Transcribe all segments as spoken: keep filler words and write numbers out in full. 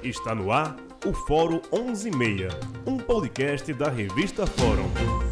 Está no ar o Fórum onze e meia, um podcast da revista Fórum.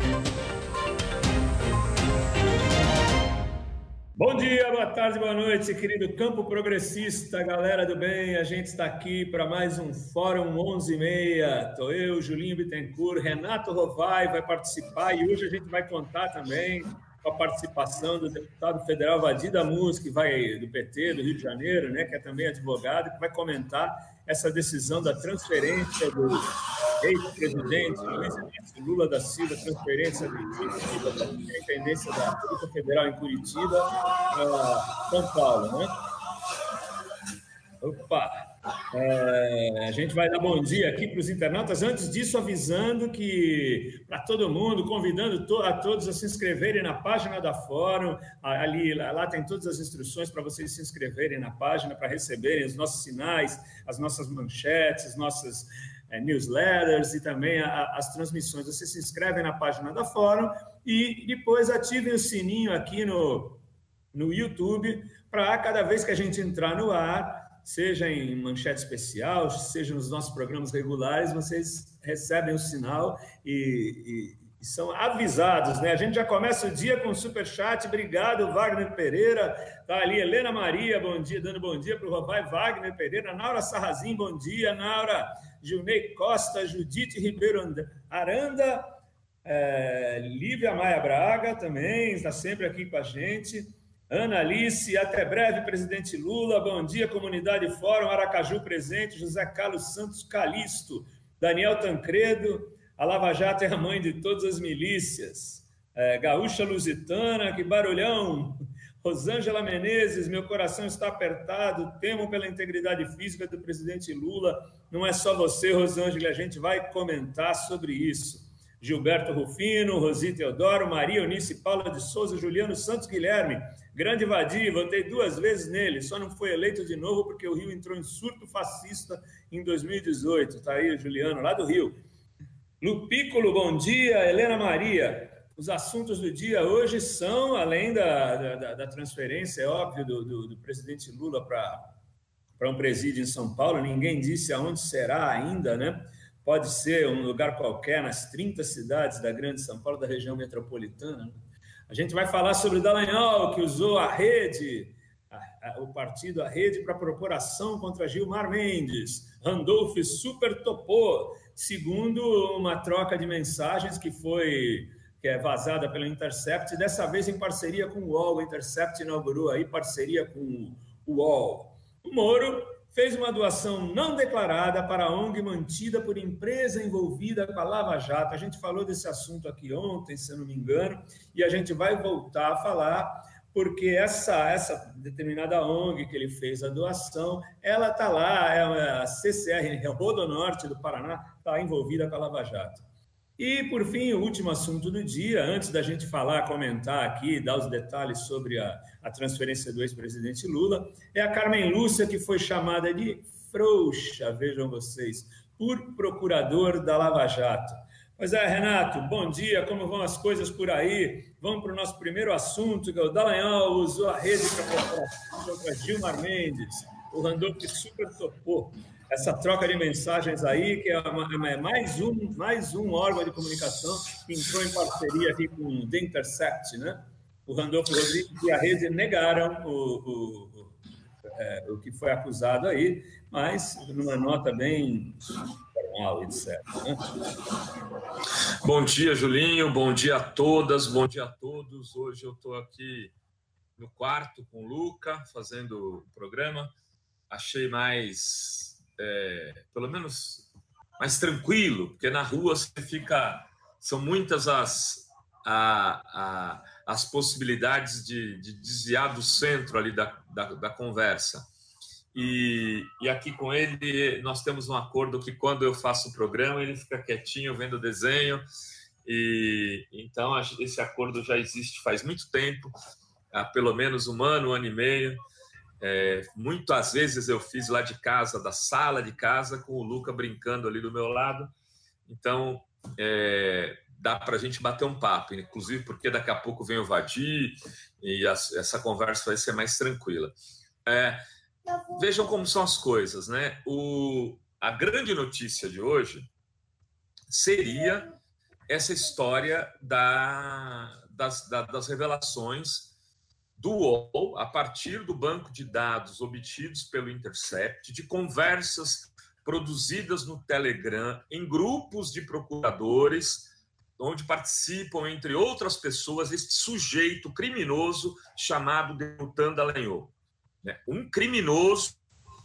Bom dia, boa tarde, boa noite, querido campo progressista, galera do bem. A gente está aqui para mais um Fórum onze e meia. Estou eu, Julinho Bittencourt, Renato Rovai vai participar e hoje a gente vai contar também com a participação do deputado federal Vadir Damus, que vai do P T, do Rio de Janeiro, né, que é também advogado, que vai comentar essa decisão da transferência do ex-presidente Luiz Inácio Lula da Silva, transferência do Curitiba para a Superintendência da Polícia Federal em Curitiba, para São Paulo, né? Opa! É, a gente vai dar bom dia aqui para os internautas. Antes disso, avisando que para todo mundo, convidando to a todos a se inscreverem na página da Fórum. Ali, lá, lá tem todas as instruções para vocês se inscreverem na página, para receberem os nossos sinais, as nossas manchetes, as nossas é, newsletters e também a, as transmissões. Vocês se inscrevem na página da Fórum e depois ativem o sininho aqui no, no YouTube para cada vez que a gente entrar no ar, seja em manchete especial, seja nos nossos programas regulares, vocês recebem o sinal e, e, e são avisados, né? A gente já começa o dia com o superchat. Obrigado, Wagner Pereira. Tá ali, Helena Maria, bom dia, dando bom dia para o Rovai, Wagner Pereira. Naura Sarrazin, bom dia. Naura, Gilney Costa, Judite Ribeiro Aranda, é, Lívia Maia Braga também, está sempre aqui com a gente. Ana Alice, até breve, presidente Lula. Bom dia, comunidade Fórum, Aracaju presente, José Carlos Santos Calisto, Daniel Tancredo, a Lava Jato é a mãe de todas as milícias, é, Gaúcha Lusitana, que barulhão, Rosângela Menezes, meu coração está apertado, temo pela integridade física do presidente Lula. Não é só você, Rosângela, a gente vai comentar sobre isso. Gilberto Rufino, Rosi Teodoro, Maria Eunice Paula de Souza, Juliano Santos Guilherme, grande Vadir, votei duas vezes nele, só não foi eleito de novo porque o Rio entrou em surto fascista em dois mil e dezoito. Está aí o Juliano, lá do Rio. Lupícolo, bom dia. Helena Maria, os assuntos do dia hoje são, além da, da, da transferência, é óbvio, do, do, do presidente Lula para um presídio em São Paulo, ninguém disse aonde será ainda, né? Pode ser um lugar qualquer, nas trinta cidades da Grande São Paulo, da região metropolitana. A gente vai falar sobre o Dallagnol, que usou a rede, a, a, o partido, a rede, para propor ação contra Gilmar Mendes. Randolph super topou, segundo uma troca de mensagens que foi que é vazada pelo Intercept, dessa vez em parceria com o U O L. O Intercept inaugurou aí parceria com o U O L. O Moro fez uma doação não declarada para a O N G mantida por empresa envolvida com a Lava Jato. A gente falou desse assunto aqui ontem, se eu não me engano, e a gente vai voltar a falar, porque essa, essa determinada O N G que ele fez a doação, ela está lá, é a C C R, Rodonorte do Paraná, está envolvida com a Lava Jato. E, por fim, o último assunto do dia, antes da gente falar, comentar aqui, dar os detalhes sobre a, a transferência do ex-presidente Lula, é a Carmen Lúcia, que foi chamada de frouxa, vejam vocês, por procurador da Lava Jato. Pois é, Renato, bom dia, como vão as coisas por aí? Vamos para o nosso primeiro assunto, que é o Dallagnol usou a rede para procurar contra Gilmar Mendes, o Randolph super topou. Essa troca de mensagens aí, que é, uma, é mais, um, mais um órgão de comunicação que entrou em parceria aqui com o The Intercept, né? O Randolfo Rodrigues e a rede negaram o, o, o, é, o que foi acusado aí, mas numa nota bem formal, etcétera, né? Bom dia, Julinho, bom dia a todas, bom dia a todos. Hoje eu estou aqui no quarto com o Luca, fazendo o programa. Achei mais... É, pelo menos mais tranquilo, porque na rua você fica, são muitas as, a, a, as possibilidades de, de desviar do centro ali da, da, da conversa. E, e aqui com ele nós temos um acordo que quando eu faço o programa ele fica quietinho vendo o desenho, e então esse acordo já existe faz muito tempo, há pelo menos um ano, um ano e meio. É, muitas vezes eu fiz lá de casa, da sala de casa, com o Luca brincando ali do meu lado. Então, é, dá para a gente bater um papo, inclusive porque daqui a pouco vem o Vadir e a, essa conversa vai ser mais tranquila. É, vejam como são as coisas, né? O, a grande notícia de hoje seria essa história da, das, da, das revelações do U O L, a partir do banco de dados obtidos pelo Intercept, de conversas produzidas no Telegram, em grupos de procuradores, onde participam, entre outras pessoas, este sujeito criminoso chamado Deltan Dallagnol. Um criminoso.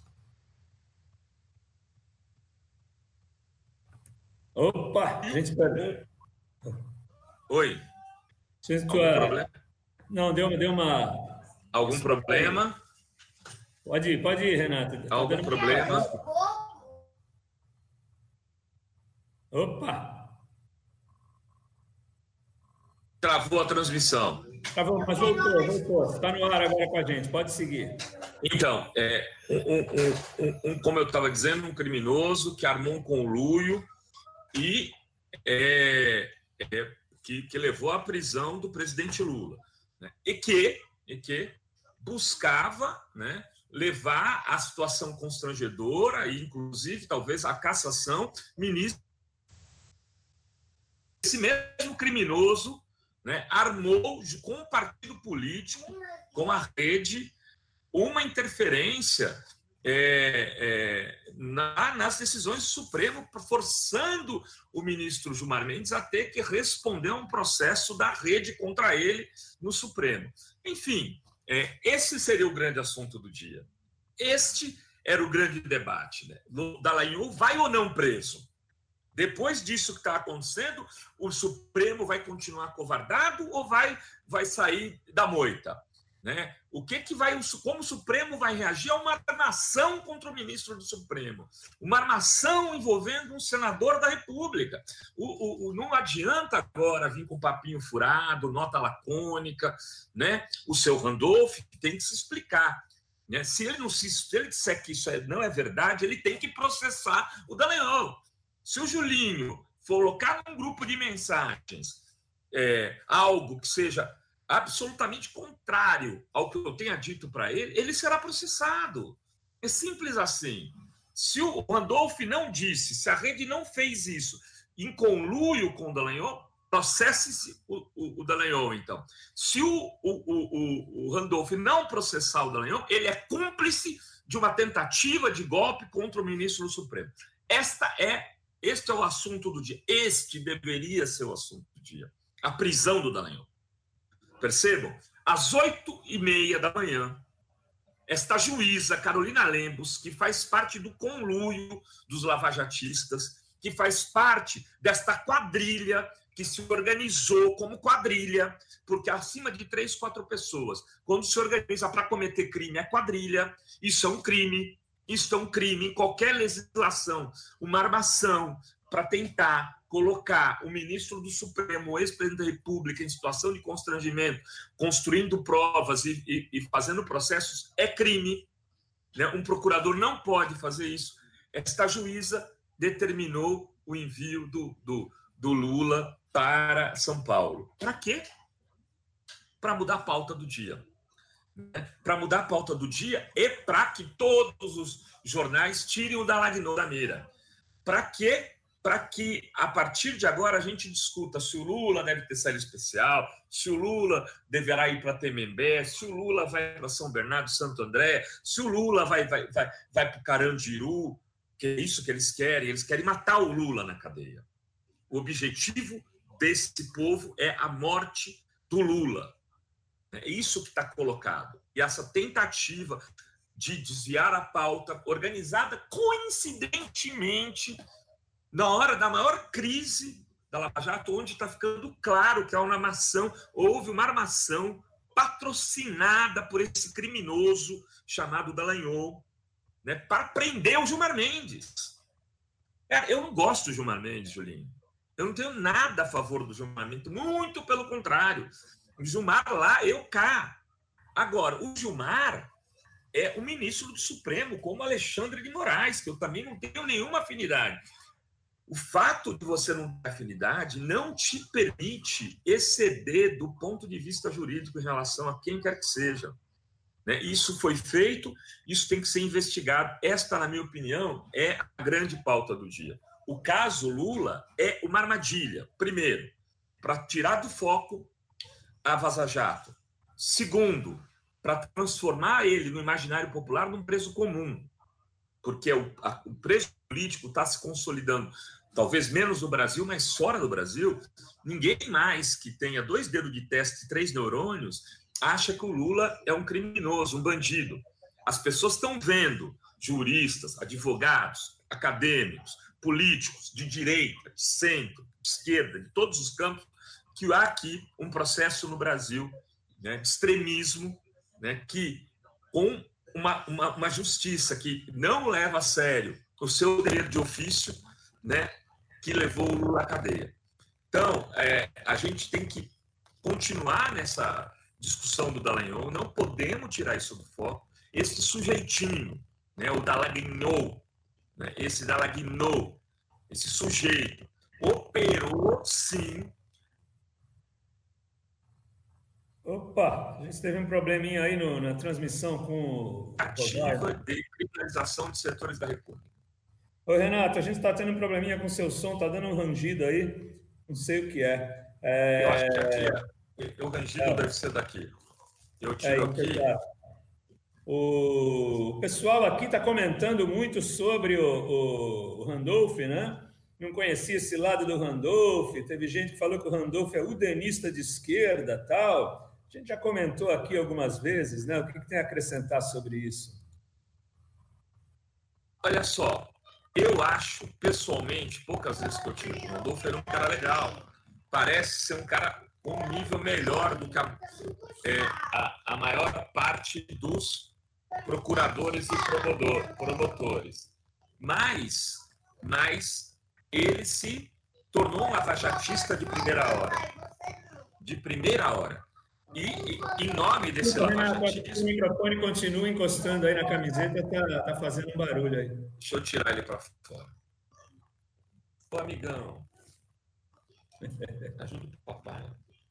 Opa, a gente perdeu. Oi. Gente, Algum tua... problema? Não, deu, deu uma... Algum problema? Pode ir, pode ir, Renato. Tá Algum problema? Opa! Travou a transmissão. Travou, mas voltou, voltou. Está no ar agora com a gente, pode seguir. Então, é, um, um, um, um, como eu estava dizendo, um criminoso que armou um conluio e é, é, que, que levou à prisão do presidente Lula, né? E que, e que buscava, né, levar a situação constrangedora e, inclusive, talvez a cassação, ministro. Esse mesmo criminoso, né, armou com o partido político, com a rede, uma interferência é, é, na, nas decisões do Supremo, forçando o ministro Gilmar Mendes a ter que responder a um processo da rede contra ele no Supremo. Enfim, é, esse seria o grande assunto do dia. Este era o grande debate, né? Dallagnol vai ou não preso? Depois disso que está acontecendo, o Supremo vai continuar acovardado ou vai, vai sair da moita? Né? O que que vai, como o Supremo vai reagir a uma armação contra o ministro do Supremo? Uma armação envolvendo um senador da República. O, o, o, não adianta agora vir com papinho furado, nota lacônica, né? O seu Randolph tem que se explicar. Né? Se ele não se, se ele disser que isso não é verdade, ele tem que processar o Dallagnol. Se o Julinho colocar num grupo de mensagens é, algo que seja absolutamente contrário ao que eu tenha dito para ele, ele será processado. É simples assim. Se o Randolph não disse, se a rede não fez isso em conluio com o Dallagnol, processe-se o, o, o Dallagnol, então. Se o, o, o, o Randolph não processar o Dallagnol, ele é cúmplice de uma tentativa de golpe contra o ministro do Supremo. Esta é Este é o assunto do dia. Este deveria ser o assunto do dia. A prisão do Dallagnol. Percebam? Às oito e meia da manhã, esta juíza, Carolina Lembus, que faz parte do conluio dos lavajatistas, que faz parte desta quadrilha que se organizou como quadrilha, porque acima de três, quatro pessoas, quando se organiza para cometer crime, é quadrilha, isso é um crime. Isto é um crime em qualquer legislação, uma armação para tentar colocar o ministro do Supremo, o ex-presidente da República, em situação de constrangimento, construindo provas e, e, e fazendo processos, é crime. Né? Um procurador não pode fazer isso. Esta juíza determinou o envio do, do, do Lula para São Paulo. Para quê? Para mudar a pauta do dia. Para mudar a pauta do dia e para que todos os jornais tirem o Dallagnol da mira. Para quê? Para que, a partir de agora, a gente discuta se o Lula deve ter saída especial, se o Lula deverá ir para Tremembé, se o Lula vai para São Bernardo, Santo André, se o Lula vai, vai, vai, vai para o Carandiru, que é isso que eles querem. Eles querem matar o Lula na cadeia. O objetivo desse povo é a morte do Lula. É isso que está colocado. E essa tentativa de desviar a pauta, organizada coincidentemente, na hora da maior crise da Lava Jato, onde está ficando claro que há uma armação, houve uma armação patrocinada por esse criminoso chamado Dallagnol, né, para prender o Gilmar Mendes. É, eu não gosto do Gilmar Mendes, Julinho. Eu não tenho nada a favor do Gilmar Mendes, muito pelo contrário. O Gilmar lá, eu cá. Agora, o Gilmar é o ministro do Supremo, como Alexandre de Moraes, que eu também não tenho nenhuma afinidade. O fato de você não ter afinidade não te permite exceder do ponto de vista jurídico em relação a quem quer que seja. né? Isso foi feito, isso tem que ser investigado. Esta, na minha opinião, é a grande pauta do dia. O caso Lula é uma armadilha, primeiro, para tirar do foco a Vaza Jato. Segundo, para transformar ele no imaginário popular num preso comum, porque o, a, o preso político está se consolidando, talvez menos no Brasil, mas fora do Brasil. Ninguém mais que tenha dois dedos de testa e três neurônios acha que o Lula é um criminoso, um bandido. As pessoas estão vendo, juristas, advogados, acadêmicos, políticos de direita, de centro, de esquerda, de todos os campos, que há aqui um processo no Brasil, né, de extremismo, né, que com uma, uma, uma justiça que não leva a sério o seu dever de ofício, né, que levou o Lula à cadeia. Então, é, a gente tem que continuar nessa discussão do Dallagnol, não podemos tirar isso do foco. Esse sujeitinho, né, o Dallagnol, né, esse Dallagnol, esse sujeito, operou, sim. Opa, a gente teve um probleminha aí no, na transmissão com o ativa de criminalização de setores da República. Oi, Renato, a gente está tendo um probleminha com o seu som, está dando um rangido aí, não sei o que é. é... Eu acho que aqui é. O rangido é. deve ser daqui. Eu tiro é, aqui. Tá. O pessoal aqui está comentando muito sobre o, o, o Randolph, né? Não conhecia esse lado do Randolph, teve gente que falou que o Randolph é udenista de esquerda, tal. A gente já comentou aqui algumas vezes, né? O que, que tem a acrescentar sobre isso? Olha só, eu acho, pessoalmente, poucas vezes que eu tive com o Randolph, ele é um cara legal. Parece ser um cara com um nível melhor do que a, é, a, a maior parte dos procuradores e promodor, promotores. Mas, mas ele se tornou um lavajatista de primeira hora. De primeira hora. E, e em nome desse lavajatismo... O microfone continua encostando aí na camiseta, tá, tá fazendo um barulho aí. Deixa eu tirar ele para fora. Ô, amigão. Ajuda o papai.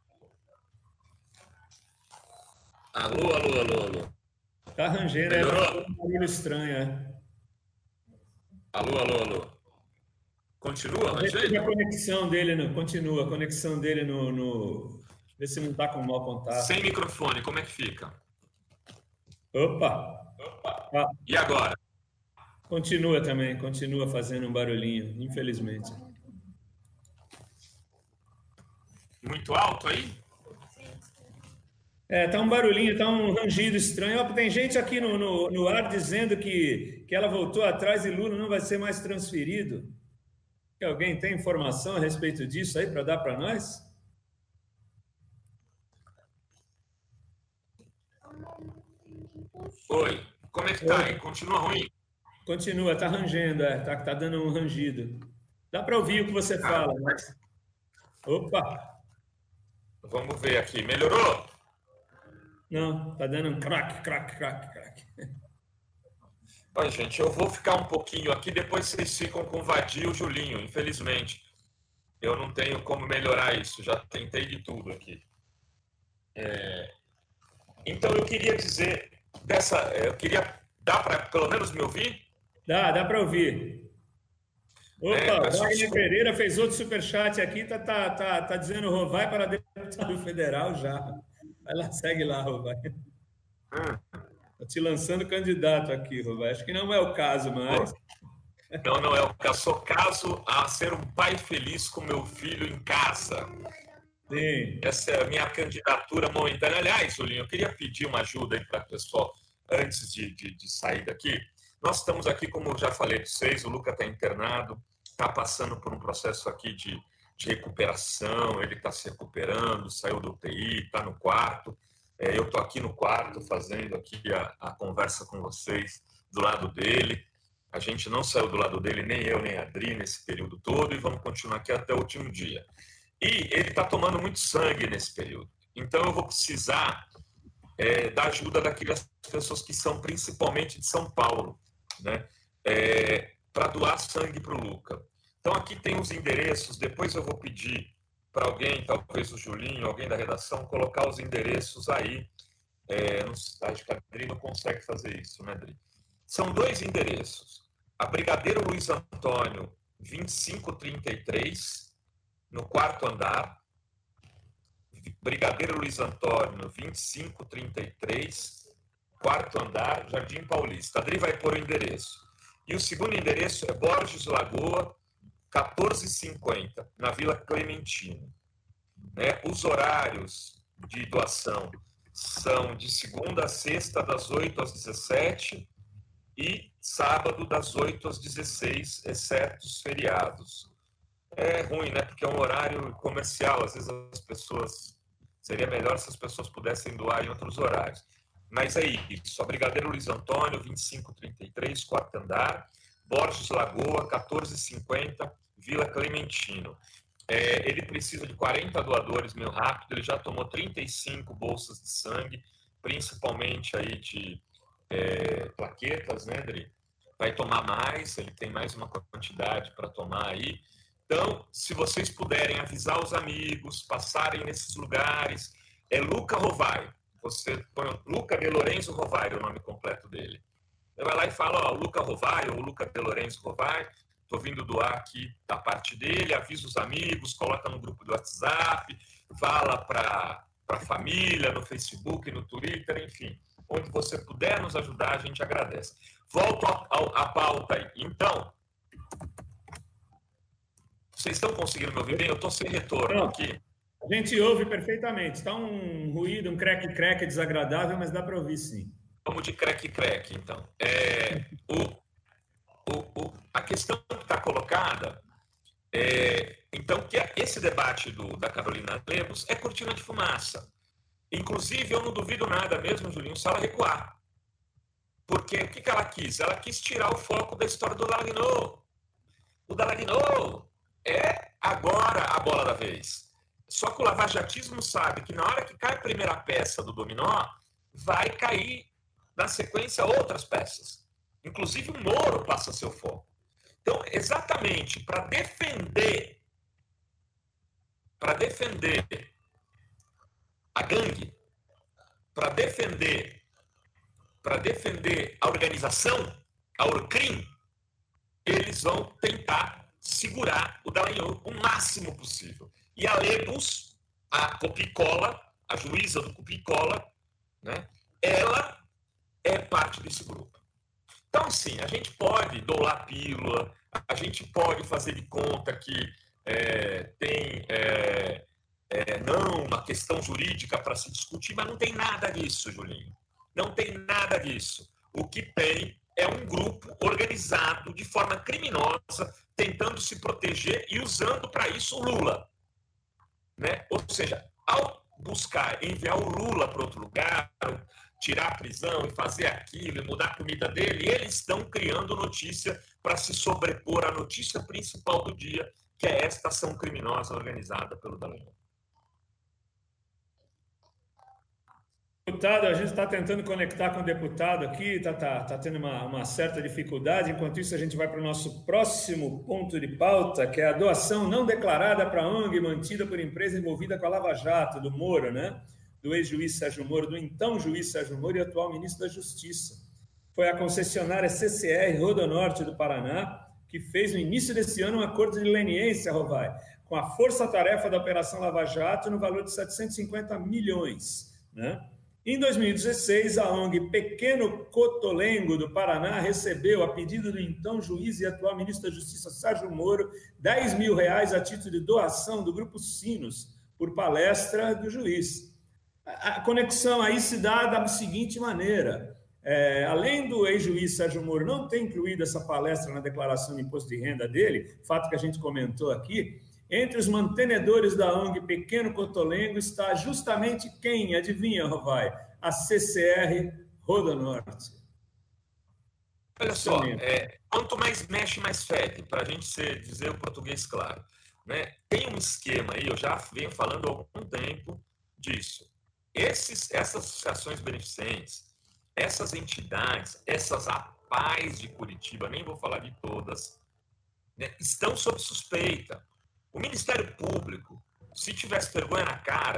Alô, alô, alô, alô. Tá rangendo, é um barulho estranho, é. Alô, alô, alô. Continua rangendo? A conexão dele, no, continua, a conexão dele no... no... Vê se não está com mau contato. Sem microfone, como é que fica? Opa! Opa. Ah. E agora? Continua também, continua fazendo um barulhinho, infelizmente. Muito alto aí? É, tá um barulhinho, tá um rangido estranho. Tem gente aqui no, no, no ar dizendo que, que ela voltou atrás e Lula não vai ser mais transferido. Alguém tem informação a respeito disso aí para dar para nós? Oi, como é que tá aí? Continua ruim? Continua, tá rangendo, é, tá, tá dando um rangido. Dá para ouvir o que você fala, mas... Opa! Vamos ver aqui, melhorou? Não, tá dando um crack, crack, crack, crack. Olha, gente, eu vou ficar um pouquinho aqui, depois vocês ficam com o Vadir e o Julinho, infelizmente. Eu não tenho como melhorar isso, já tentei de tudo aqui. É... Então, eu queria dizer, dessa, eu queria, dá para pelo menos me ouvir? Dá, dá para ouvir. Opa, é, o Wagner Pereira fez outro superchat aqui, tá, tá, tá, tá dizendo, Rovai para deputado federal já. Vai lá, segue lá, Rovai. Hum. Tá te lançando candidato aqui, Rovai. Acho que não é o caso, mas... Não, não é o caso. Sou caso a ser um pai feliz com meu filho em casa. Sim. Essa é a minha candidatura momentânea. Aliás, Julinho, eu queria pedir uma ajuda aí para o pessoal antes de, de, de sair daqui. Nós estamos aqui, como eu já falei para vocês, o Luca está internado, está passando por um processo aqui de, de recuperação, ele está se recuperando, saiu do U T I, está no quarto. É, eu estou aqui no quarto fazendo aqui a, a conversa com vocês do lado dele. A gente não saiu do lado dele, nem eu, nem a Adri, nesse período todo, e vamos continuar aqui até o último dia. E ele está tomando muito sangue nesse período. Então, eu vou precisar é, da ajuda daquelas pessoas que são principalmente de São Paulo, né? É, para doar sangue para o Luca. Então, aqui tem os endereços. Depois eu vou pedir para alguém, talvez o Julinho, alguém da redação, colocar os endereços aí É, não, acho que a Dri não consegue fazer isso, né, Dri? São dois endereços. A Brigadeiro Luiz Antônio, vinte e cinco trinta e três, no quarto andar. Brigadeiro Luiz Antônio, vinte e cinco trinta e três, quarto andar, Jardim Paulista. A Dri vai pôr o endereço. E o segundo endereço é Borges Lagoa, quatorze cinquenta, na Vila Clementino. Né? Os horários de doação são de segunda a sexta, das oito às dezessete, e sábado, das oito às dezesseis, exceto os feriados. É ruim, né? Porque é um horário comercial, às vezes as pessoas... Seria melhor se as pessoas pudessem doar em outros horários. Mas é isso. A Brigadeiro Luiz Antônio, vinte e cinco trinta e três, quarto andar. Borges Lagoa, quatorze cinquenta, Vila Clementino. É, ele precisa de quarenta doadores meio rápido. Ele já tomou trinta e cinco bolsas de sangue, principalmente aí de é, plaquetas, né, Dri? Vai tomar mais, ele tem mais uma quantidade para tomar aí. Então, se vocês puderem avisar os amigos, passarem nesses lugares, é Luca Rovai. Você põe Luca de Lorenzo Rovai, é o nome completo dele. Você vai lá e fala, ó, Luca Rovai ou Luca de Lorenzo Rovai, estou vindo doar aqui da parte dele, avisa os amigos, coloca no grupo do WhatsApp, fala para a família, no Facebook, no Twitter, enfim. Onde você puder nos ajudar, a gente agradece. Volto à pauta aí. Então, vocês estão conseguindo me ouvir bem? Eu estou sem retorno Não, aqui. A gente ouve perfeitamente. Está um ruído, um creque-creque desagradável, mas dá para ouvir sim. Vamos de creque-creque, então. É, o, o, o, a questão que está colocada é, então, que esse debate do, da Carolina Lemos é cortina de fumaça. Inclusive, eu não duvido nada mesmo, Julinho, se ela recuar. Porque o que, que ela quis? Ela quis tirar o foco da história do Dallagnol. O Dallagnol é agora a bola da vez. Só que o lavajatismo sabe que na hora que cai a primeira peça do dominó, vai cair na sequência outras peças. Inclusive o Moro passa a ser o foco. Então, exatamente para defender, para defender a gangue, para defender, para defender a organização, a Orcrim, eles vão tentar segurar o Dallagnol o máximo possível. E a Lemos, a Copicola, a juíza do Copicola, né, ela é parte desse grupo. Então, assim, a gente pode doular pílula, a gente pode fazer de conta que é, tem é, é, não uma questão jurídica para se discutir, mas não tem nada disso, Julinho. Não tem nada disso. O que tem é um grupo organizado de forma criminosa, tentando se proteger e usando para isso o Lula. Né? Ou seja, ao buscar enviar o Lula para outro lugar, tirar a prisão e fazer aquilo, e mudar a comida dele, eles estão criando notícia para se sobrepor à notícia principal do dia, que é esta ação criminosa organizada pelo Dallagnol. Deputado, a gente está tentando conectar com o deputado aqui, está tá, tá tendo uma, uma certa dificuldade. Enquanto isso, a gente vai para o nosso próximo ponto de pauta, que é a doação não declarada para a ONG mantida por empresa envolvida com a Lava Jato, do Moro, né? Do ex-juiz Sérgio Moro, do então juiz Sérgio Moro e atual ministro da Justiça. Foi a concessionária C C R Rodonorte do Paraná que fez no início desse ano um acordo de leniência, Rovai, com a força-tarefa da Operação Lava Jato no valor de setecentos e cinquenta milhões, né? Em dois mil e dezesseis, a ONG Pequeno Cotolengo do Paraná recebeu, a pedido do então juiz e atual ministro da Justiça Sérgio Moro, dez mil reais a título de doação do Grupo Sinos, por palestra do juiz. A conexão aí se dá da seguinte maneira. É, além do ex-juiz Sérgio Moro não ter incluído essa palestra na declaração de imposto de renda dele, fato que a gente comentou aqui, entre os mantenedores da ONG Pequeno Cotolengo está justamente quem? Adivinha, Rovai? A C C R Rodonorte. Olha só, é, quanto mais mexe, mais fede, para a gente ser, dizer o português claro. Né? Tem um esquema aí, eu já venho falando há algum tempo disso. Esses, essas associações beneficentes, essas entidades, essas A P A Es de Curitiba, nem vou falar de todas, né, estão sob suspeita. O Ministério Público, se tivesse vergonha na cara,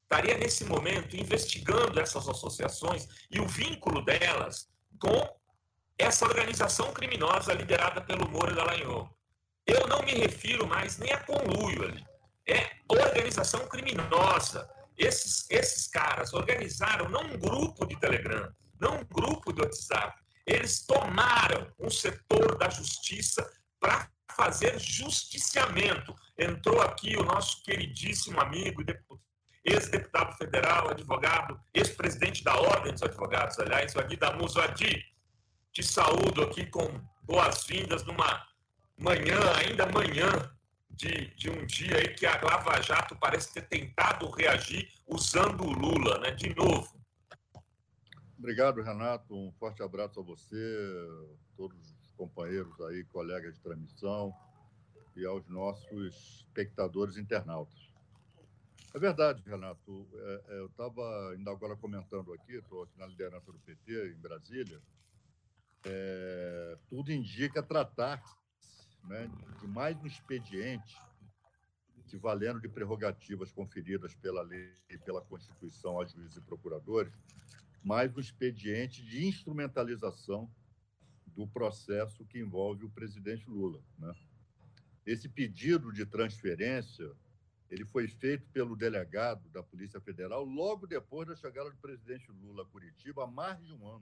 estaria nesse momento investigando essas associações e o vínculo delas com essa organização criminosa liderada pelo Moro e Dallagnol. Eu não me refiro mais nem a conluio ali. É organização criminosa. Esses, esses caras organizaram não um grupo de Telegram, não um grupo de WhatsApp. Eles tomaram um setor da justiça para fazer justiciamento. Entrou aqui o nosso queridíssimo amigo, ex-deputado federal, advogado, ex-presidente da Ordem dos Advogados, aliás, o Adi Damuso. Adi, te saúdo aqui com boas-vindas numa manhã, ainda manhã, de, de um dia aí que a Lava Jato parece ter tentado reagir usando o Lula, né? De novo. Obrigado, Renato. Um forte abraço a você, todos os companheiros aí, colegas de transmissão e aos nossos espectadores internautas. É verdade, Renato. É, é, eu estava ainda agora comentando aqui, estou aqui na liderança do P T, em Brasília. É, tudo indica tratar-se, né, de mais um expediente se valendo de prerrogativas conferidas pela lei e pela Constituição a juízes e procuradores, mais um expediente de instrumentalização do processo que envolve o presidente Lula, né? Esse pedido de transferência ele foi feito pelo delegado da Polícia Federal logo depois da chegada do presidente Lula a Curitiba, há mais de um ano.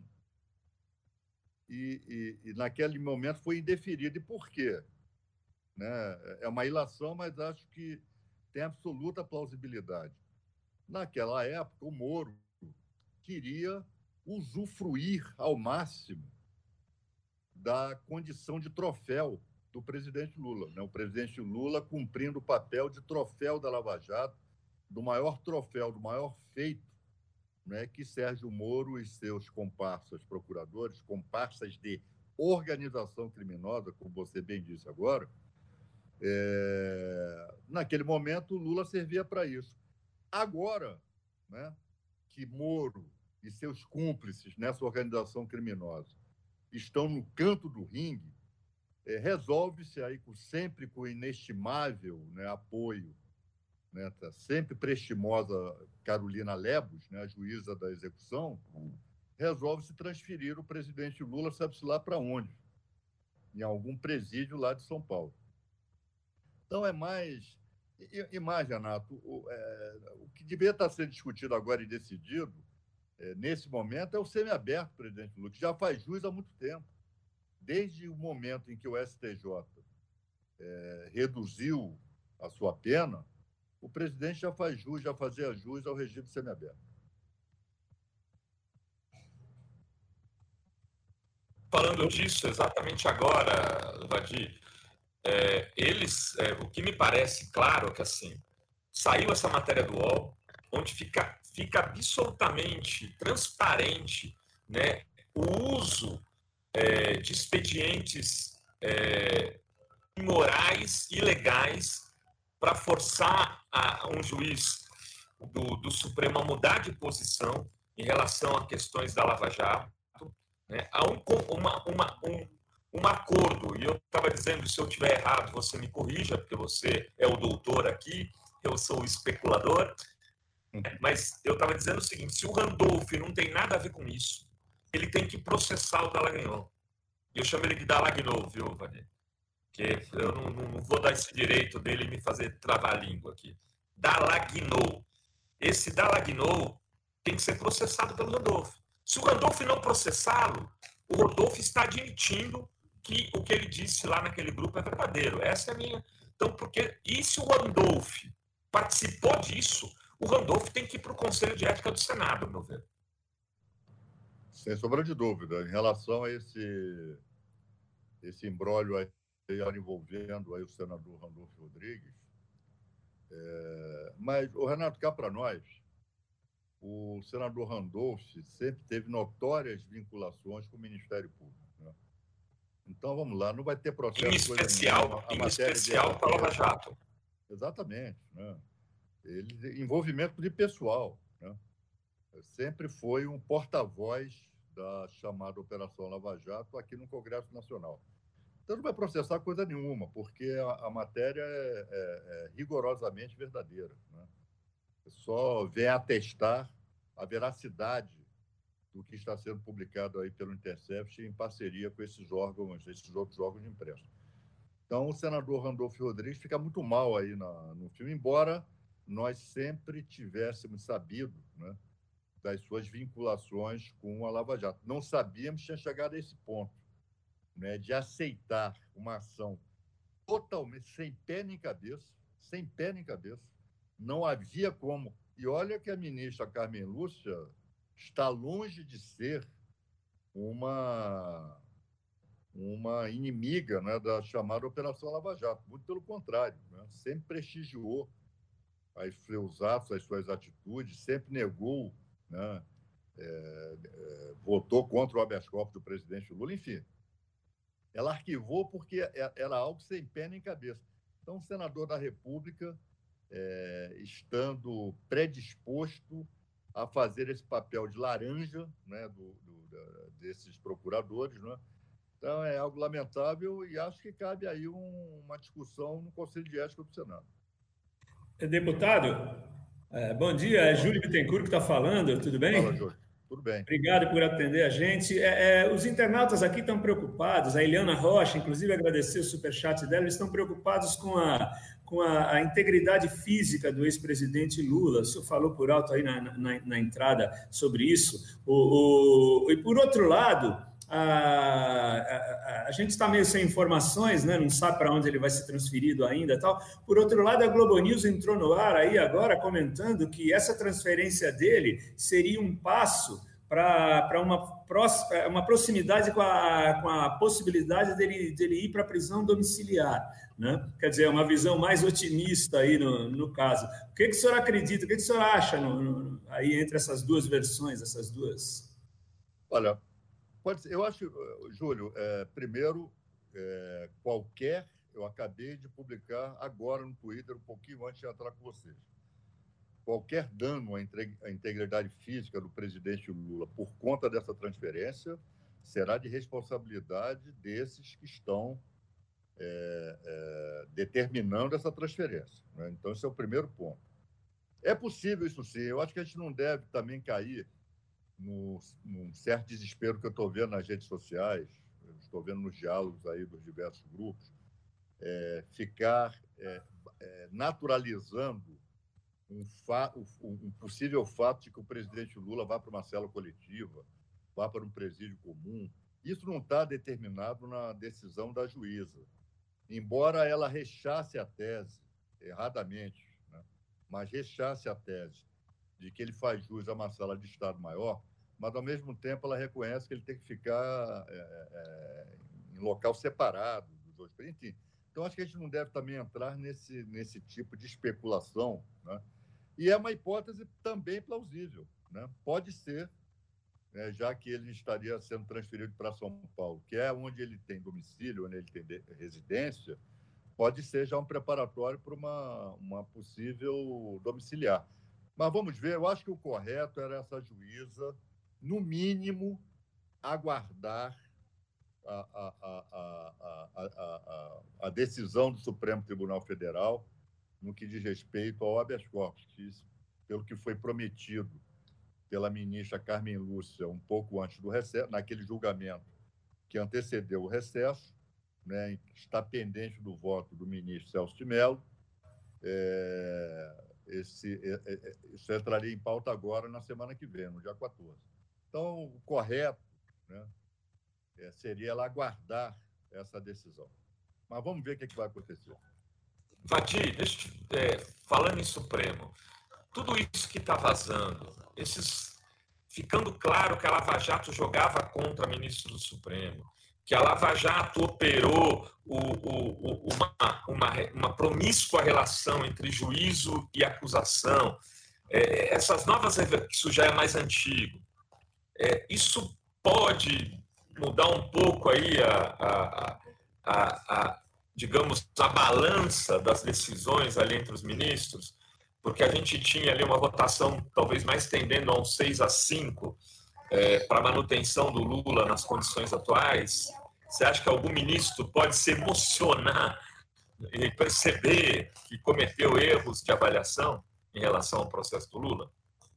E, e, e naquele momento foi indeferido. E por quê? Né? É uma ilação, mas acho que tem absoluta plausibilidade. Naquela época, o Moro queria usufruir ao máximo da condição de troféu do presidente Lula, né? O presidente Lula cumprindo o papel de troféu da Lava Jato, do maior troféu, do maior feito, né, que Sérgio Moro e seus comparsas procuradores, comparsas de organização criminosa, como você bem disse agora, é... naquele momento o Lula servia para isso. Agora, né, que Moro e seus cúmplices nessa organização criminosa estão no canto do ringue, é, resolve-se aí com, sempre com inestimável, né, apoio, né, tá sempre prestimosa Carolina Lebos, né, a juíza da execução, resolve-se transferir o presidente Lula, sabe-se lá para onde, em algum presídio lá de São Paulo. Então, é mais... E, e mais, Renato, o, é, o que deveria estar sendo discutido agora e decidido, é, nesse momento, é o semiaberto do presidente Lula, que já faz jus há muito tempo. Desde o momento em que o S T J é, reduziu a sua pena, o presidente já faz jus, já fazia jus ao regime semiaberto. Falando disso exatamente agora, Vadir, é, eles, é, o que me parece claro é que assim, saiu essa matéria do U O L, onde fica, fica absolutamente transparente, né, o uso é, de expedientes é, imorais, ilegais, para forçar a, um juiz do, do Supremo a mudar de posição em relação a questões da Lava Jato, né? Há um, uma, uma, um, um acordo, e eu estava dizendo, se eu estiver errado, você me corrija, porque você é o doutor aqui, eu sou o especulador, mas eu estava dizendo o seguinte, se o Randolph não tem nada a ver com isso, ele tem que processar o Dallagnol. E eu chamo ele de Dallagnol, viu, Vadir? Porque eu não, não vou dar esse direito dele me fazer travar a língua aqui. Dallagnol. Esse Dallagnol tem que ser processado pelo Randolph. Se o Randolph não processá-lo, o Randolph está admitindo que o que ele disse lá naquele grupo é verdadeiro. Essa é a minha... Então, porque... E se o Randolph participou disso, o Randolph tem que ir para o Conselho de Ética do Senado, ao meu ver. Sem sombra de dúvida. Em relação a esse, esse imbróglio aí, envolvendo aí o senador Randolph Rodrigues, é... mas, o Renato, cá para nós, o senador Randolph sempre teve notórias vinculações com o Ministério Público, né? Então, vamos lá, não vai ter processo... Em especial, em especial para a Lava Jato. Exatamente, né? Ele, envolvimento de pessoal, né? Sempre foi um porta-voz da chamada Operação Lava Jato aqui no Congresso Nacional. Então, não vai processar coisa nenhuma, porque a, a matéria é, é, é rigorosamente verdadeira, né? só vem atestar a veracidade do que está sendo publicado aí pelo Intercept em parceria com esses órgãos, esses outros órgãos de imprensa. Então, o senador Randolfo Rodrigues fica muito mal aí na, no filme, embora nós sempre tivéssemos sabido, né, das suas vinculações com a Lava Jato. Não sabíamos que tinha chegado a esse ponto, né, de aceitar uma ação totalmente sem pé nem cabeça, sem pé nem cabeça. Não havia como. E olha que a ministra Carmen Lúcia está longe de ser uma, uma inimiga, né, da chamada Operação Lava Jato. Muito pelo contrário, né, sempre prestigiou os seus atos, as suas atitudes, sempre negou, né, é, é, votou contra o habeas corpus do presidente Lula, enfim. Ela arquivou porque era algo sem pé nem cabeça. Então, o senador da República, é, estando predisposto a fazer esse papel de laranja, né, do, do, desses procuradores, né? Então, é algo lamentável e acho que cabe aí um, uma discussão no Conselho de Ética do Senado. Deputado, é, bom dia, é Júlio Bittencourt que está falando, tudo bem? Fala, Júlio. Tudo bem. Obrigado por atender a gente. É, é, os internautas aqui estão preocupados, a Eliana Rocha, inclusive, agradecer o superchat dela, eles estão preocupados com a, com a, a integridade física do ex-presidente Lula. O senhor falou por alto aí na, na, na entrada sobre isso. O, o, e, por outro lado, a, a, a gente está meio sem informações, né? Não sabe para onde ele vai ser transferido ainda. Tal. Por outro lado, a Globo News entrou no ar aí agora comentando que essa transferência dele seria um passo para uma, uma proximidade com a, com a possibilidade dele, dele ir para a prisão domiciliar. Né? Quer dizer, uma visão mais otimista aí no, no caso. O que, que o senhor acredita, o que, que o senhor acha no, no, aí entre essas duas versões, essas duas? Olha, pode ser, eu acho, Júlio, é, primeiro, é, qualquer, eu acabei de publicar agora no Twitter, um pouquinho antes de entrar com vocês, qualquer dano à integridade física do presidente Lula por conta dessa transferência será de responsabilidade desses que estão é, é, determinando essa transferência, né? Então, esse é o primeiro ponto. É possível isso sim, eu acho que a gente não deve também cair no, num certo desespero que eu estou vendo nas redes sociais, estou vendo nos diálogos aí dos diversos grupos, é, ficar é, é, naturalizando um, fa um possível fato de que o presidente Lula vá para uma cela coletiva, vá para um presídio comum. Isso não está determinado na decisão da juíza. Embora ela rechace a tese, erradamente, né? Mas rechace a tese de que ele faz jus a uma sala de Estado maior, mas, ao mesmo tempo, ela reconhece que ele tem que ficar é, é, em local separado dos dois. Enfim, então, acho que a gente não deve também entrar nesse, nesse tipo de especulação, né? E é uma hipótese também plausível, né? Pode ser, né, já que ele estaria sendo transferido para São Paulo, que é onde ele tem domicílio, onde ele tem residência, pode ser já um preparatório para uma, uma possível domiciliar. Mas vamos ver, eu acho que o correto era essa juíza, no mínimo, aguardar a, a, a, a, a, a, a decisão do Supremo Tribunal Federal no que diz respeito ao habeas corpus, que, pelo que foi prometido pela ministra Carmen Lúcia um pouco antes do recesso, naquele julgamento que antecedeu o recesso, né, está pendente do voto do ministro Celso de Mello. É, esse, é, é, isso entraria em pauta agora, na semana que vem, no dia quatorze. Então, o correto, né, é, seria ela aguardar essa decisão. Mas vamos ver o que, é que vai acontecer. Vadir, deixa eu, é, falando em Supremo, tudo isso que está vazando, esses, ficando claro que a Lava Jato jogava contra ministro do Supremo, que a Lava Jato operou o, o, o, uma, uma, uma promíscua relação entre juízo e acusação, é, essas novas, isso já é mais antigo, é, isso pode mudar um pouco aí a, a, a, a, digamos, a balança das decisões ali entre os ministros, porque a gente tinha ali uma votação talvez mais tendendo a um seis a cinco é, para a manutenção do Lula nas condições atuais. Você acha que algum ministro pode se emocionar e perceber que cometeu erros de avaliação em relação ao processo do Lula?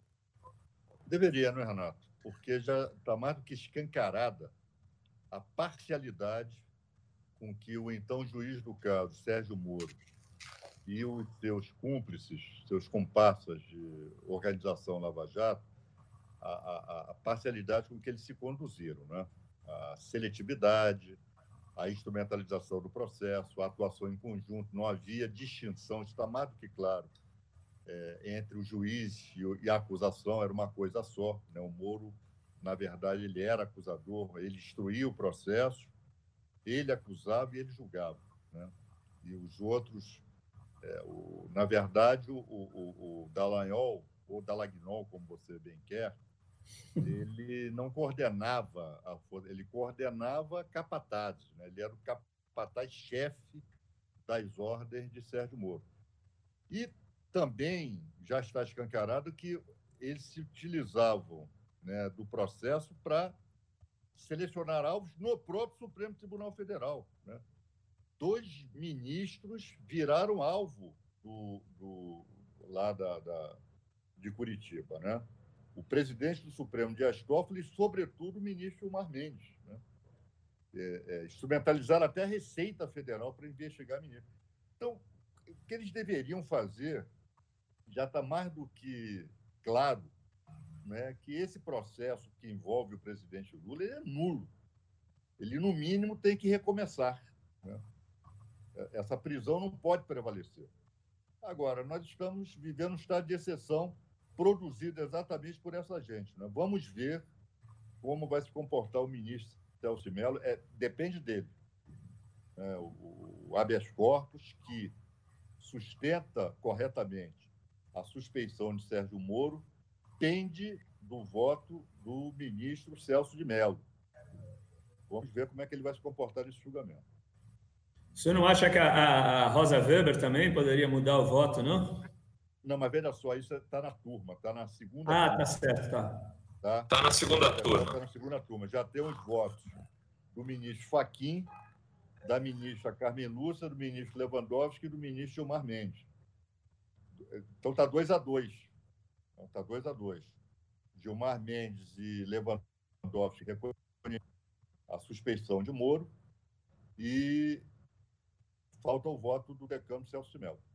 Deveria, não é, Renato? Porque já está mais do que escancarada a parcialidade com que o então juiz do caso, Sérgio Moro, e os seus cúmplices, seus comparsas de organização Lava Jato, a, a, a parcialidade com que eles se conduziram, né? A seletividade, a instrumentalização do processo, a atuação em conjunto, não havia distinção, está mais do que claro, é, entre o juiz e, o, e a acusação, era uma coisa só, né? O Moro, na verdade, ele era acusador, ele instruía o processo, ele acusava e ele julgava, né? E os outros... É, o, na verdade, o, o, o Dallagnol, ou Dallagnol, como você bem quer, ele não coordenava, a, ele coordenava capatazes, né? Ele era o capataz-chefe das ordens de Sérgio Moro. E também já está escancarado que eles se utilizavam, né, do processo para selecionar alvos no próprio Supremo Tribunal Federal, né? Dois ministros viraram alvo do, do, lá da, da, de Curitiba, né? O presidente do Supremo, Dias Toffoli, e, sobretudo, o ministro Gilmar Mendes, né? É, é, instrumentalizaram até a Receita Federal para investigar ministros. Então, o que eles deveriam fazer já está mais do que claro, né, que esse processo que envolve o presidente Lula ele é nulo. Ele, no mínimo, tem que recomeçar, né? Essa prisão não pode prevalecer. Agora, nós estamos vivendo um estado de exceção produzido exatamente por essa gente, né? Vamos ver como vai se comportar o ministro Celso de Mello. É, depende dele. É, o, o habeas corpus, que sustenta corretamente a suspeição de Sérgio Moro, pende do voto do ministro Celso de Mello. Vamos ver como é que ele vai se comportar nesse julgamento. O senhor não acha que a, a Rosa Weber também poderia mudar o voto, não? Não, mas veja só, isso está na turma, está na segunda Ah, turma. tá certo, tá. Tá? Está na segunda turma. Está na segunda turma. Já tem os votos do ministro Fachin, da ministra Carmen Lúcia, do ministro Lewandowski e do ministro Gilmar Mendes. Então está dois a dois. Está dois a dois. Gilmar Mendes e Lewandowski reconhecem a suspeição de Moro e falta o voto do decano Celso de Mello.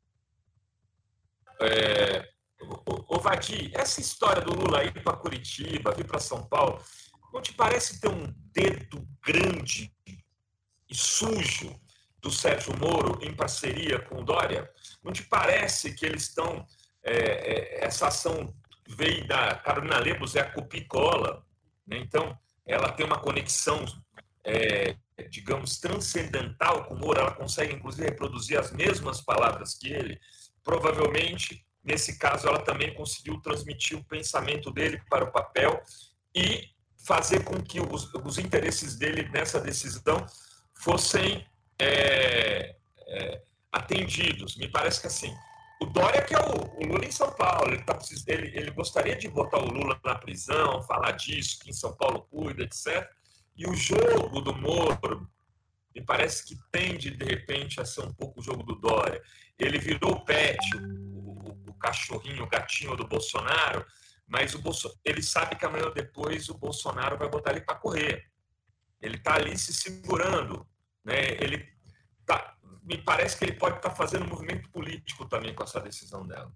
É, o, o Vadi, essa história do Lula ir para Curitiba, vir para São Paulo, não te parece ter um dedo grande e sujo do Sérgio Moro em parceria com o Dória? Não te parece que eles estão... É, é, essa ação veio da Carolina Lebos, é a Copicola, né? Então, ela tem uma conexão, é, digamos, transcendental com o Moro, ela consegue, inclusive, reproduzir as mesmas palavras que ele. Provavelmente, nesse caso, ela também conseguiu transmitir o pensamento dele para o papel e fazer com que os, os interesses dele nessa decisão fossem é, é, atendidos. Me parece que assim, o Dória que é o, o Lula em São Paulo, ele, tá, ele, ele gostaria de botar o Lula na prisão, falar disso, que em São Paulo cuida, etcétera. E o jogo do Moro me parece que tende, de repente, a ser um pouco o jogo do Dória. Ele virou o pet, o, o, o cachorrinho, o gatinho do Bolsonaro, mas o Bolso... ele sabe que amanhã ou depois o Bolsonaro vai botar ele para correr. Ele está ali se segurando, né? Ele tá... Me parece que ele pode estar tá fazendo um movimento político também com essa decisão dela.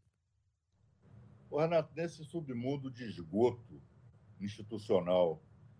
Ô, Renato, nesse submundo de esgoto institucional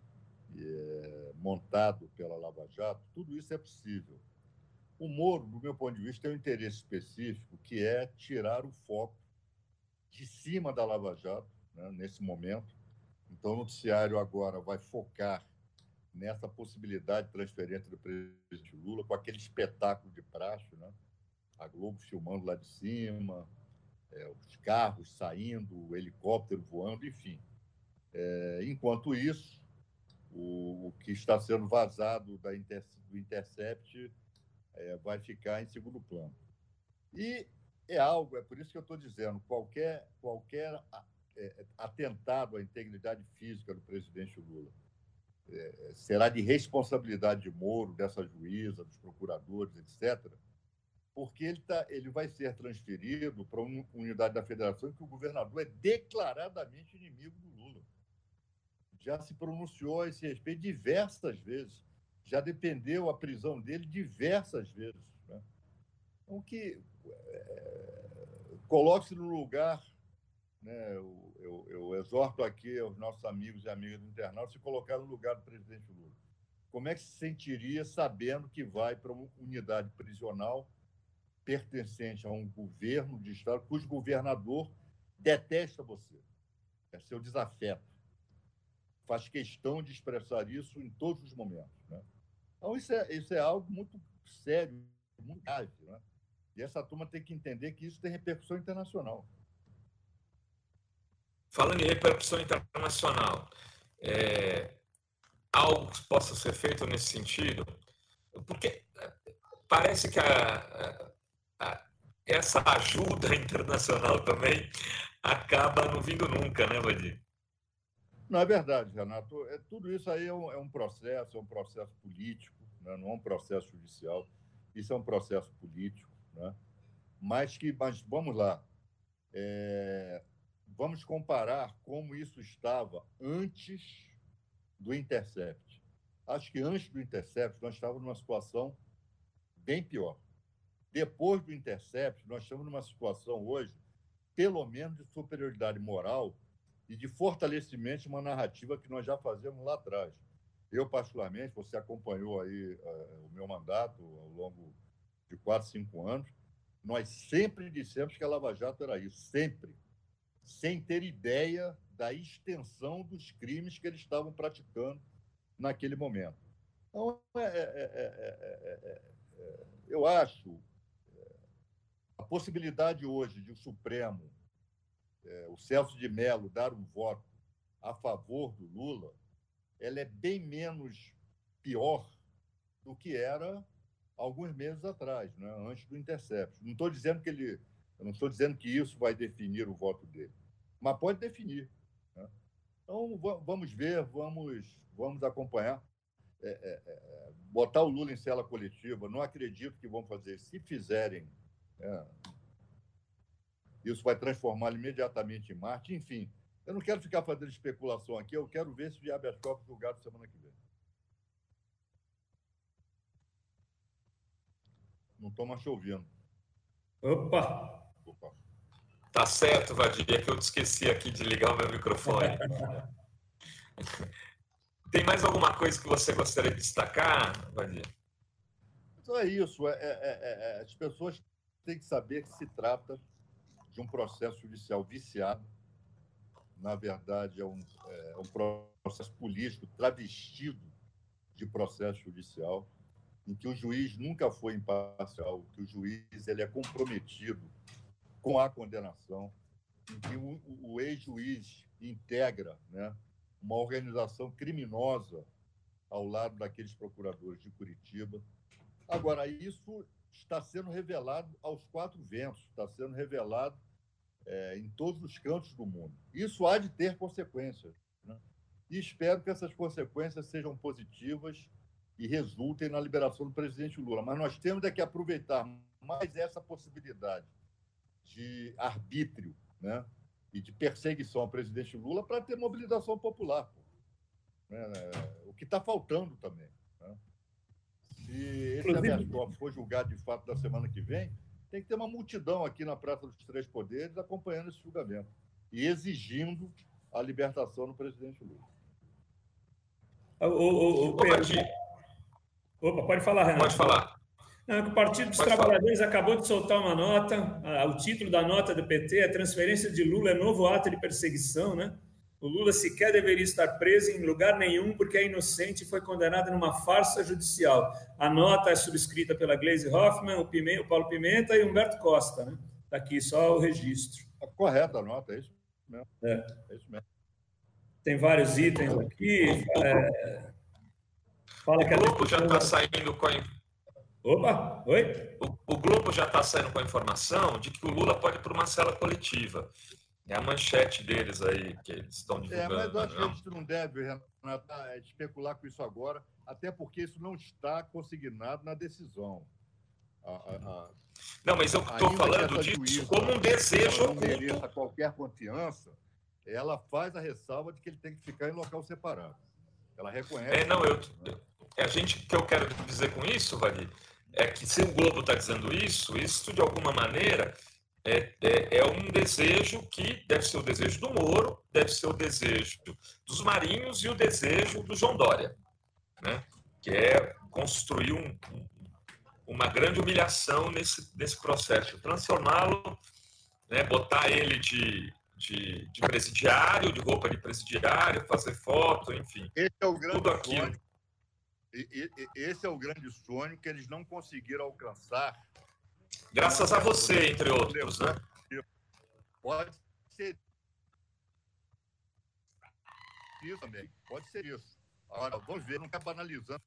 é, montado pela Lava Jato, tudo isso é possível. O Moro, do meu ponto de vista, tem um interesse específico, que é tirar o foco de cima da Lava Jato, né, nesse momento. Então, o noticiário agora vai focar nessa possibilidade de transferência do presidente Lula, com aquele espetáculo de praxe, né? A Globo filmando lá de cima, é, os carros saindo, o helicóptero voando, enfim. É, enquanto isso, o, o que está sendo vazado da Inter, do Intercept é, vai ficar em segundo plano. E é algo, é por isso que eu estou dizendo, qualquer, qualquer é, atentado à integridade física do presidente Lula é, será de responsabilidade de Moro, dessa juíza, dos procuradores, etcétera. porque ele, tá, ele vai ser transferido para uma unidade da federação em que o governador é declaradamente inimigo do Lula. Já se pronunciou a esse respeito diversas vezes, já dependeu a prisão dele diversas vezes. Né? Então, que é, coloque-se no lugar, né, eu, eu, eu exorto aqui aos nossos amigos e amigas do internauta se colocar no lugar do presidente Lula. Como é que se sentiria sabendo que vai para uma unidade prisional pertencente a um governo de Estado cujo governador detesta você, é seu desafeto, faz questão de expressar isso em todos os momentos. Né? Então, isso é, isso é algo muito sério, muito grave. Né? E essa turma tem que entender que isso tem repercussão internacional. Falando em repercussão internacional, é, algo que possa ser feito nesse sentido? Porque parece que a, a, essa ajuda internacional também acaba não vindo nunca, né, Vadir? Não é verdade, Renato. É, tudo isso aí é um, é um processo, é um processo político, né? Não é um processo judicial. Isso é um processo político, né? Mas que, mas vamos lá, é, vamos comparar como isso estava antes do Intercept. Acho que antes do Intercept nós estávamos numa situação bem pior. Depois do Intercept nós estamos numa situação hoje, pelo menos de superioridade moral e de fortalecimento de uma narrativa que nós já fazemos lá atrás. Eu, particularmente, você acompanhou aí uh, o meu mandato ao longo de quatro, cinco anos, nós sempre dissemos que a Lava Jato era isso, sempre, sem ter ideia da extensão dos crimes que eles estavam praticando naquele momento. Então, é, é, é, é, é, eu acho a possibilidade hoje de o Supremo, é, o Celso de Mello, dar um voto a favor do Lula, ela é bem menos pior do que era alguns meses atrás, né, antes do Intercept. Não estou dizendo que ele, eu não estou dizendo que isso vai definir o voto dele, mas pode definir. Né? Então vamos ver, vamos, vamos acompanhar. É, é, é, botar o Lula em cela coletiva, não acredito que vão fazer. Se fizerem, é, isso vai transformá-lo imediatamente em Marte. Enfim, eu não quero ficar fazendo especulação aqui, eu quero ver se o habeas corpus julgado semana que vem. Não estou mais chovendo. Opa! Opa! Tá certo, Vadir, é que eu esqueci aqui de ligar o meu microfone. Tem mais alguma coisa que você gostaria de destacar, Vadir? Então é isso. É, é, é, as pessoas têm que saber que se trata de um processo judicial viciado. Na verdade, é um, é um processo político travestido de processo judicial, em que o juiz nunca foi imparcial, que o juiz ele é comprometido com a condenação, em que o, o ex-juiz integra, né, uma organização criminosa ao lado daqueles procuradores de Curitiba. Agora, isso está sendo revelado aos quatro ventos, está sendo revelado é, em todos os cantos do mundo. Isso há de ter consequências, né? E espero que essas consequências sejam positivas e resultem na liberação do presidente Lula. Mas nós temos é que aproveitar mais essa possibilidade de arbítrio, né, e de perseguição ao presidente Lula para ter mobilização popular. Pô. Né? O que está faltando também. Né? Se esse habeas corpus for julgado de fato da semana que vem, tem que ter uma multidão aqui na Praça dos Três Poderes acompanhando esse julgamento e exigindo a libertação do presidente Lula. O, o, o, Pedro... Opa, pode falar, Renato. Pode falar. Não, o Partido dos pode Trabalhadores falar. acabou de soltar uma nota. O título da nota do P T é transferência de Lula é novo ato de perseguição, né? O Lula sequer deveria estar preso em lugar nenhum porque é inocente e foi condenado numa farsa judicial. A nota é subscrita pela Gleisi Hoffmann, o, Pimenta, o Paulo Pimenta e Humberto Costa, né? Está aqui só o registro. É correta a nota, é isso mesmo. É. É isso mesmo. Tem vários itens aqui. É... Fala que o Globo já está saindo com a... Opa, oi? O, o Globo já está saindo com a informação de que o Lula pode ir para uma cela coletiva. É a manchete deles aí que eles estão divulgando. É, mas eu acho não? que a gente não deve, Renata, especular com isso agora, até porque isso não está consignado na decisão. A, a, não, mas eu estou falando disso juíza, como um desejo oculto. Ela não mereça qualquer confiança, ela faz a ressalva de que ele tem que ficar em local separado. Ela reconhece. É, não, eu, a gente, o que eu quero dizer com isso, Vadir, é que se o Globo está dizendo isso, isso de alguma maneira é, é, é um desejo que deve ser o desejo do Moro, deve ser o desejo dos Marinhos e o desejo do João Dória, né? Que é construir um, um uma grande humilhação nesse, nesse processo, transformá-lo, né, botar ele de, de, de presidiário, de roupa de presidiário, fazer foto, enfim. Esse é o grande tudo aquilo. sonho. E, e, esse é o grande sonho que eles não conseguiram alcançar. Graças a você, entre outros, né? Pode ser isso também, pode ser isso. Agora, vamos ver, não está banalizando.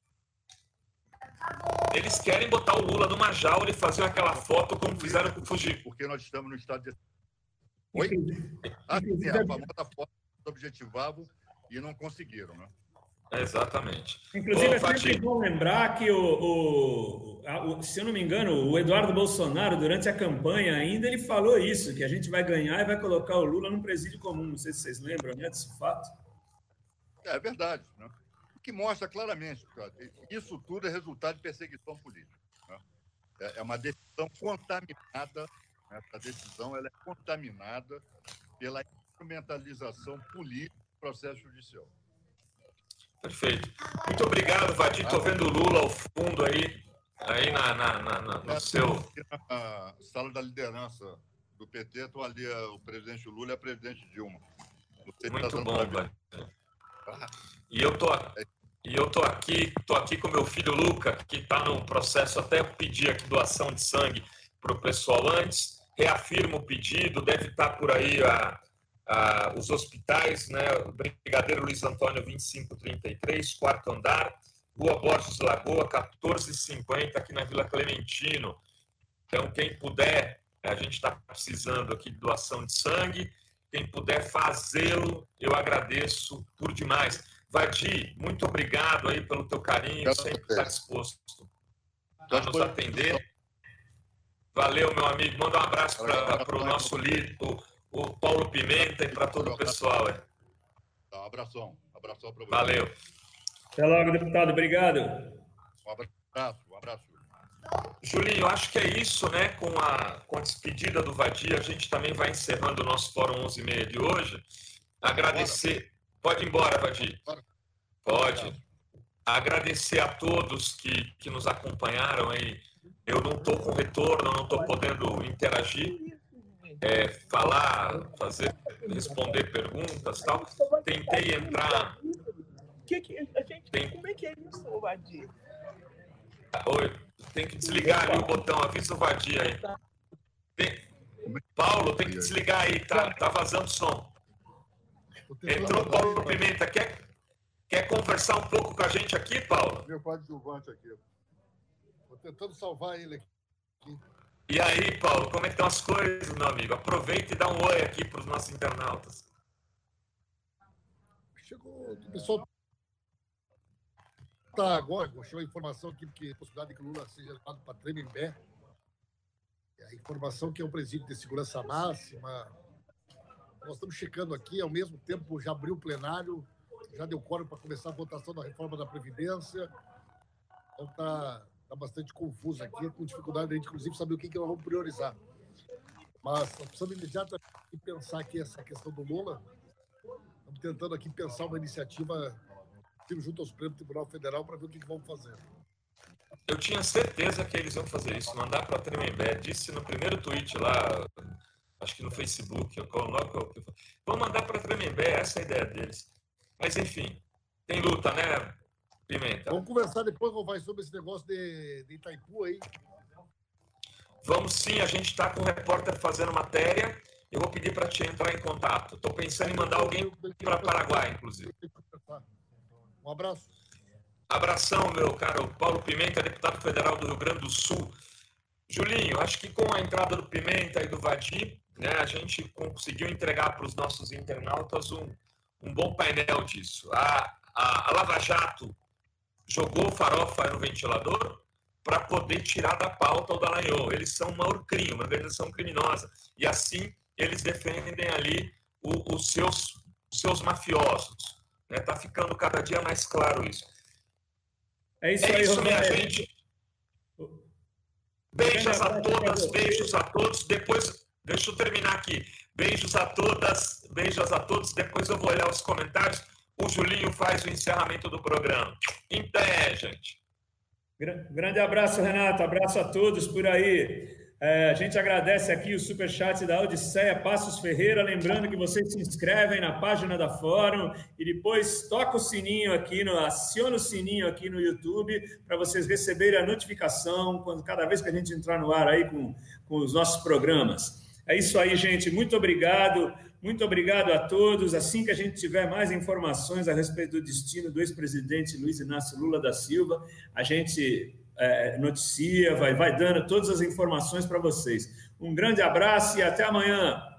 Eles querem botar o Lula numa jaula e fazer aquela foto como fizeram com o Fugir. Porque nós estamos no estado de... Oi? Ah, sim, a famosa foto que objetivavam e não conseguiram, né? Exatamente. Inclusive, é sempre bom lembrar que, o, o, o, se eu não me engano, o Eduardo Bolsonaro, durante a campanha ainda, ele falou isso, que a gente vai ganhar e vai colocar o Lula num presídio comum. Não sei se vocês lembram, né, desse fato. É, é verdade, né? Que mostra claramente, cara, isso tudo é resultado de perseguição política. Né? É uma decisão contaminada, essa decisão ela é contaminada pela instrumentalização política do processo judicial. Perfeito. Muito obrigado, Vadir. Estou vendo o Lula ao fundo aí, aí na, na, na, na no seu... Na sala da liderança do P T, estou ali o presidente Lula e a presidente Dilma. Muito bom, Vadir. E eu tô, e eu tô aqui, tô aqui com meu filho Luca, que está no processo, até pedir aqui doação de sangue para o pessoal antes. Reafirmo o pedido, deve estar por aí a, a, os hospitais, né? O Brigadeiro Luiz Antônio vinte e cinco trinta e três, quarto andar, Rua Borges Lagoa, quatorze cinquenta, aqui na Vila Clementino. Então, quem puder, a gente está precisando aqui de doação de sangue. Quem puder fazê-lo, eu agradeço por demais. Vadir, muito obrigado aí pelo teu carinho, sempre está disposto a nos atender. Valeu, meu amigo. Manda um abraço para o nosso líder, o, o Paulo Pimenta, e para todo o pessoal. É. Um abração. Um abração para você. Valeu. Até logo, deputado. Obrigado. Um abraço. Um abraço. Julinho, eu acho que é isso, né? Com a, com a despedida do Vadir, a gente também vai encerrando o nosso Fórum onze e meia de hoje. Agradecer... Pode ir embora, Vadir. Pode. Agradecer a todos que, que nos acompanharam aí. Eu não estou com retorno, não estou podendo interagir, é, falar, fazer, responder perguntas e tal. Tentei entrar... Que que, a gente, tem... Como é que é isso, Vadir? Oi, tem que desligar ali o botão, avisa o Vadir aí. Tem... Paulo, tem que desligar aí, tá, tá vazando som. Entrou o Paulo Pimenta, quer, quer conversar um pouco com a gente aqui, Paulo? Meu coadjuvante aqui. Estou tentando salvar ele aqui. E aí, Paulo, como é que estão as coisas, meu amigo? Aproveita e dá um oi aqui para os nossos internautas. Chegou, o pessoal tá agora, chegou a informação aqui que a possibilidade de que o Lula seja levado para Tremembé. A informação que é um presídio de segurança máxima. Nós estamos checando aqui, ao mesmo tempo já abriu o plenário, já deu quórum para começar a votação da reforma da Previdência. Então está tá bastante confuso aqui, com dificuldade de a gente, inclusive, saber o que, que nós vamos priorizar. Mas nós precisamos imediatamente pensar aqui essa questão do Lula. Estamos tentando aqui pensar uma iniciativa junto ao Supremo Tribunal Federal para ver o que, que vamos fazer. Eu tinha certeza que eles iam fazer isso, mandar para a Tremembé. Disse no primeiro tweet lá, acho que no Facebook, eu coloco, vou mandar para a Tremembé, essa é a ideia deles. Mas, enfim, tem luta, né, Pimenta? Vamos conversar depois, vai sobre esse negócio de, de Itaipu aí. Vamos sim, a gente está com o repórter fazendo matéria. Eu vou pedir para te entrar em contato. Estou pensando em mandar alguém para Paraguai, inclusive. Um abraço. Abração, meu caro Paulo Pimenta, deputado federal do Rio Grande do Sul. Julinho, acho que com a entrada do Pimenta e do Vadir, né, a gente conseguiu entregar para os nossos internautas um, um bom painel disso. A, a, a Lava Jato jogou farofa no ventilador, para poder tirar da pauta o Dallagnol. Eles são uma Orcrim, uma organização criminosa, e assim eles defendem ali o, os, seus, os seus mafiosos. Está, né? Ficando cada dia mais claro isso. É isso é aí, isso, minha Roberto. gente. Beijos a todas, beijos a todos. Depois, deixa eu terminar aqui. Beijos a todas, beijos a todos. Depois eu vou olhar os comentários. O Julinho faz o encerramento do programa. Em pé, gente. Grande abraço, Renato. Abraço a todos por aí. É, a gente agradece aqui o superchat da Odisseia Passos Ferreira. Lembrando que vocês se inscrevem na página da Fórum e depois toca o sininho aqui, no, aciona o sininho aqui no YouTube para vocês receberem a notificação quando cada vez que a gente entrar no ar aí com, com os nossos programas. É isso aí, gente. Muito obrigado. Muito obrigado a todos. Assim que a gente tiver mais informações a respeito do destino do ex-presidente Luiz Inácio Lula da Silva, a gente é, noticia, vai, vai dando todas as informações para vocês. Um grande abraço e até amanhã.